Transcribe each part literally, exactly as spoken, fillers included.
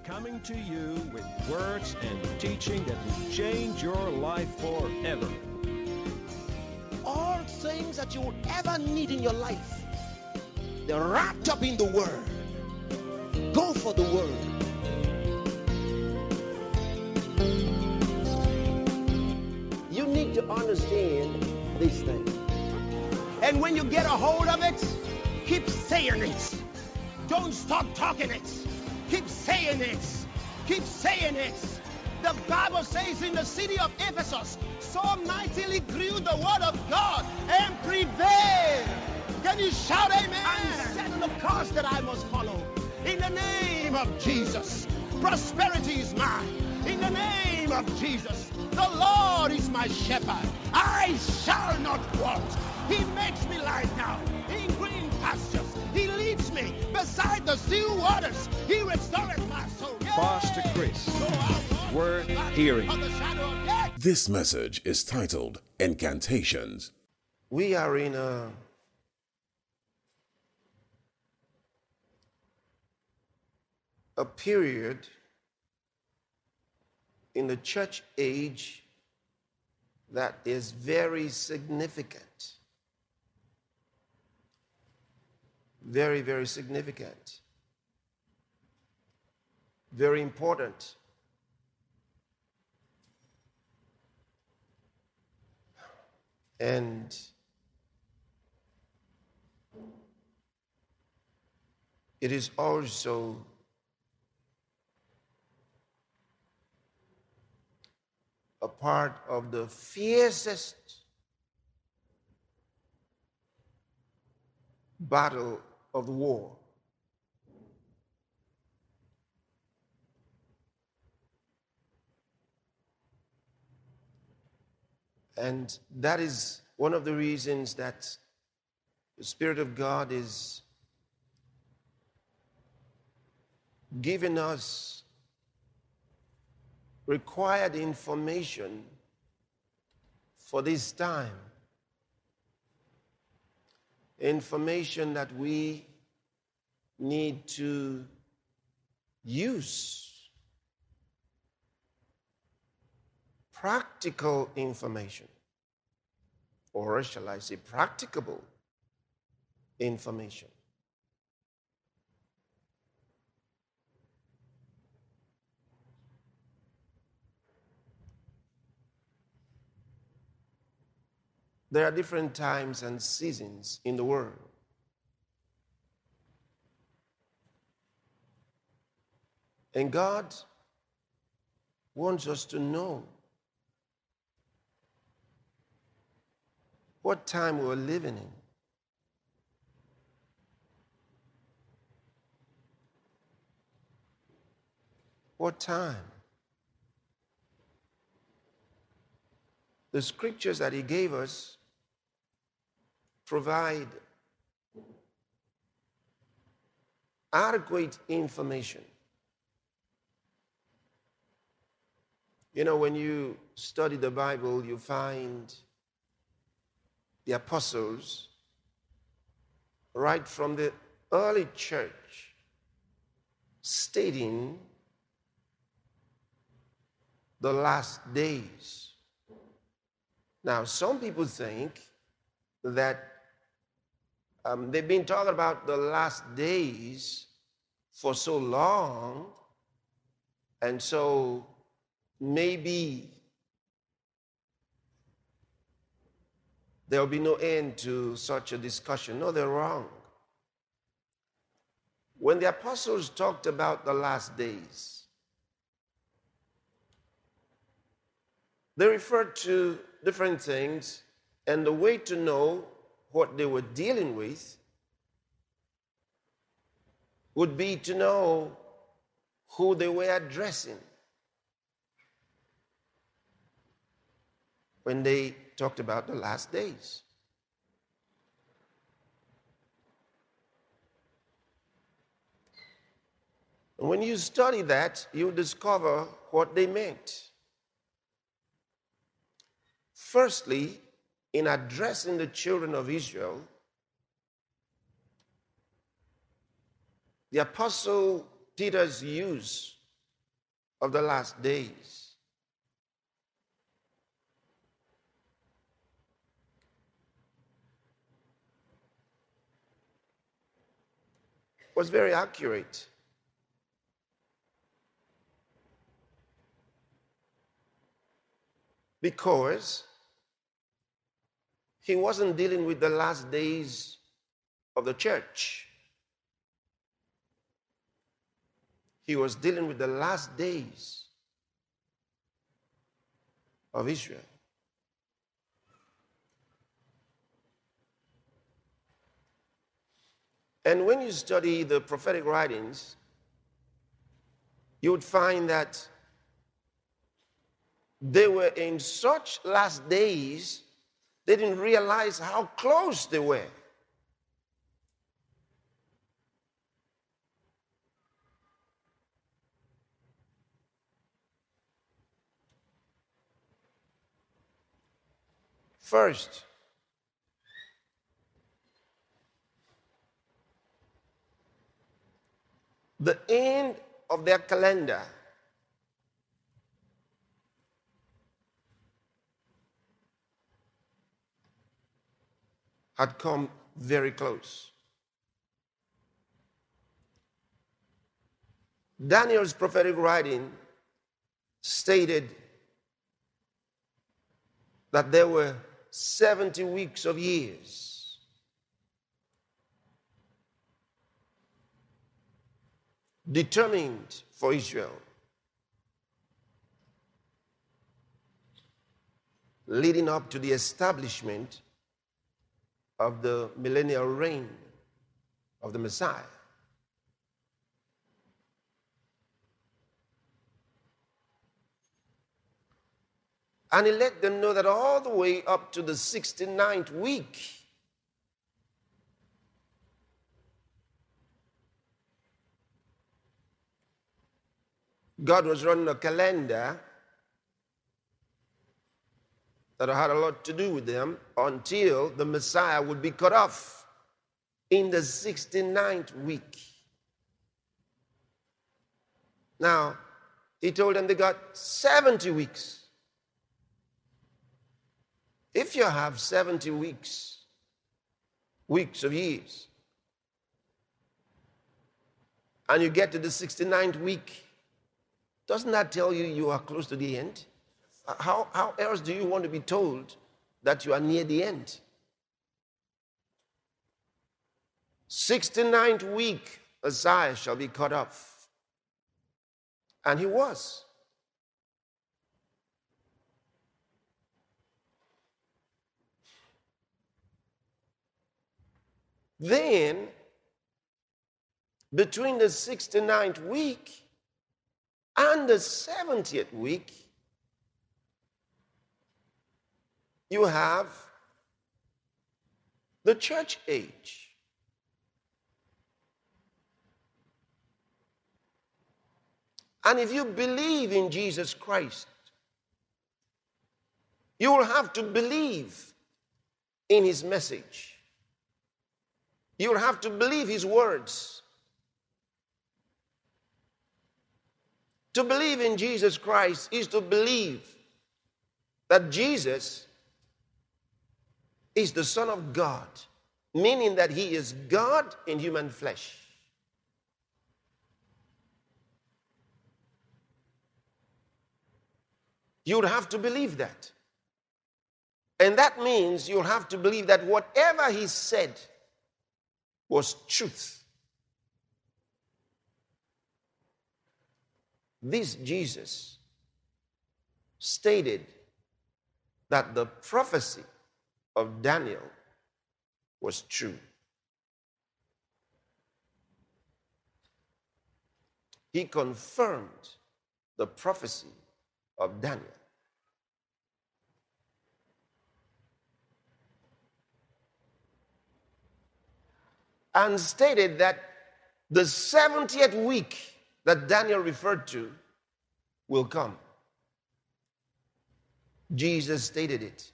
coming to you with words and teaching that will change your life forever. All things that you would ever need in your life, they're wrapped up in the Word. Go for the Word. You need to understand these things. And when you get a hold of it, keep saying it. Don't stop talking it. Keep saying it. Keep saying it. The Bible says in the city of Ephesus, so mightily grew the word of God and prevailed. Can you shout amen? I'm setting the course that I must follow. In the name of Jesus, prosperity is mine. In the name of Jesus, the Lord is my shepherd. I shall not want. He makes me lie down in green pastures. He leads me beside the still waters. He restores my soul. Yeah. Pastor Chris, word hearing. This message is titled Incantations. We are in a a period in the church age that is very significant. Very, very significant. Very important. And it is also a part of the fiercest battle of the war. And that is one of the reasons that the Spirit of God is giving us required information for this time. Information that we need to use. Practical information, or shall I say practicable information. There are different times and seasons in the world. And God wants us to know what time we're living in. What time? The scriptures that He gave us provide adequate information. You know, when you study the Bible, you find the apostles, right from the early church, stating the last days. Now, some people think that um, they've been talking about the last days for so long, and so maybe there will be no end to such a discussion. No, they're wrong. When the apostles talked about the last days, they referred to different things, and the way to know what they were dealing with would be to know who they were addressing when they talked about the last days. And when you study that, you discover what they meant. Firstly, in addressing the children of Israel, the Apostle Peter's use of the last days. Was very accurate. Because he wasn't dealing with the last days of the church. He was dealing with the last days of Israel. And when you study the prophetic writings, you would find that they were in such last days, they didn't realize how close they were. First, the end of their calendar had come very close. Daniel's prophetic writing stated that there were seventy weeks of years. Determined for Israel, leading up to the establishment of the millennial reign of the Messiah. And he let them know that all the way up to the sixty-ninth week, God was running a calendar that had a lot to do with them until the Messiah would be cut off in the sixty-ninth week. Now, he told them they got seventy weeks. If you have seventy weeks, weeks of years, and you get to the sixty-ninth week, doesn't that tell you you are close to the end? How, how else do you want to be told that you are near the end? sixty-ninth week, Messiah shall be cut off. And he was. Then, between the sixty-ninth week and the seventieth week, you have the church age. And if you believe in Jesus Christ, you will have to believe in his message. You will have to believe his words. To believe in Jesus Christ is to believe that Jesus is the Son of God, meaning that he is God in human flesh. You would have to believe that. And that means you'll have to believe that whatever he said was truth. This Jesus stated that the prophecy of Daniel was true. He confirmed the prophecy of Daniel. And stated that the seventieth week that Daniel referred to will come. Jesus stated it.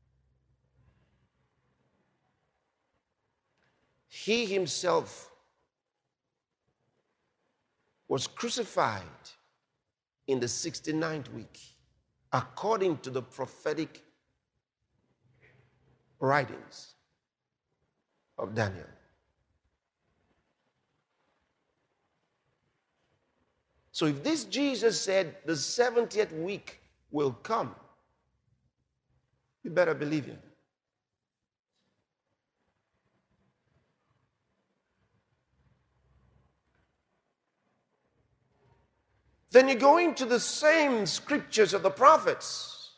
He himself was crucified in the sixty-ninth week, according to the prophetic writings of Daniel. So if this Jesus said the seventieth week will come, you better believe him. Then you go into the same scriptures of the prophets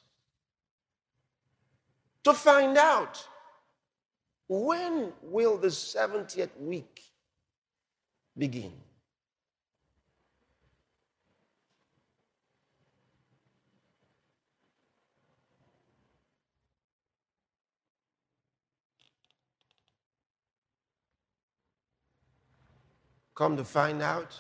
to find out when will the seventieth week begin. Come to find out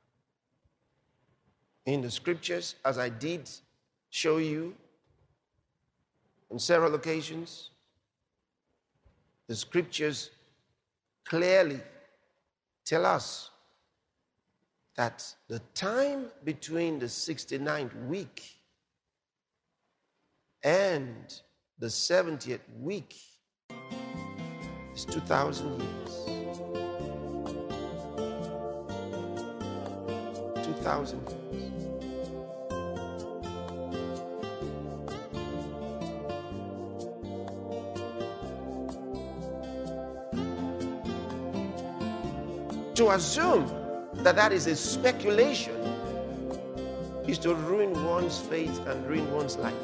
in the scriptures, as I did show you on several occasions, the scriptures clearly tell us that the time between the sixty-ninth week and the seventieth week is two thousand years. two thousand years. To assume that that is a speculation is to ruin one's faith and ruin one's life.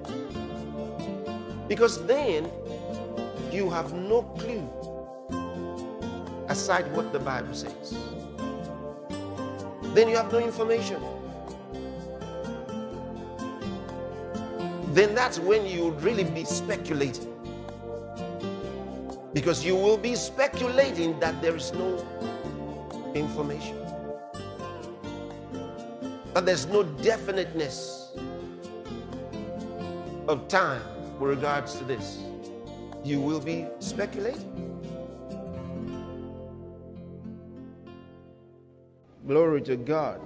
Because then you have no clue aside what the Bible says. Then you have no information. Then that's when you would really be speculating. Because you will be speculating that there is no information, but there's no definiteness of time with regards to this. You will be speculating. Glory to God.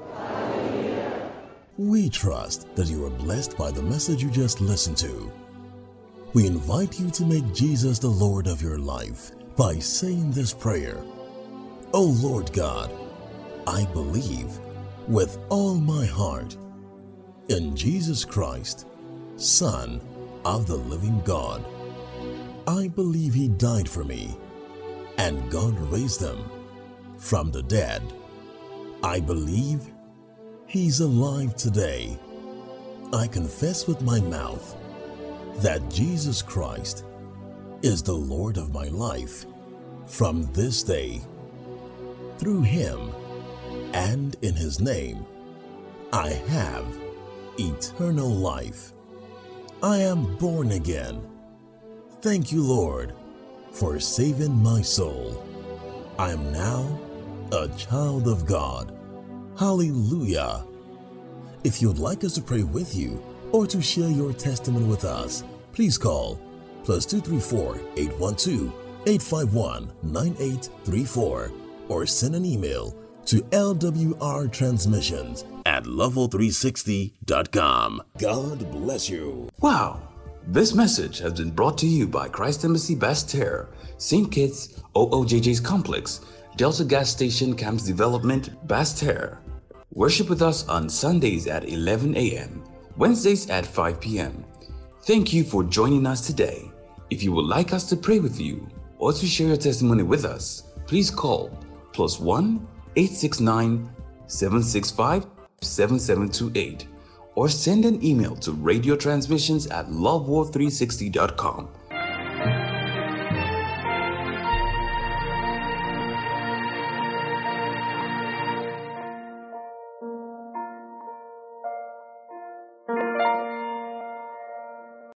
We trust that you are blessed by the message you just listened to. We invite you to make Jesus the Lord of your life by saying this prayer. O Lord God, I believe with all my heart in Jesus Christ, Son of the living God. I believe he died for me and God raised him from the dead. I believe he's alive today. I confess with my mouth that Jesus Christ is the Lord of my life from this day. Through him and in his name, I have eternal life. I am born again. Thank you, Lord, for saving my soul. I am now a child of God. Hallelujah. If you'd like us to pray with you or to share your testimony with us, please call plus two three four, eight one two, eight five one, nine eight three four. Or send an email to L W R transmissions at level three sixty dot com. God bless you. Wow! This message has been brought to you by Christ Embassy Basseterre, Saint Kitts O O J J's Complex, Delta Gas Station Camps Development, Basseterre. Worship with us on Sundays at eleven a m, Wednesdays at five p m Thank you for joining us today. If you would like us to pray with you or to share your testimony with us, please call plus one eight six nine, seven six five, seven seven two eight or send an email to radio transmissions at love war three sixty dot com.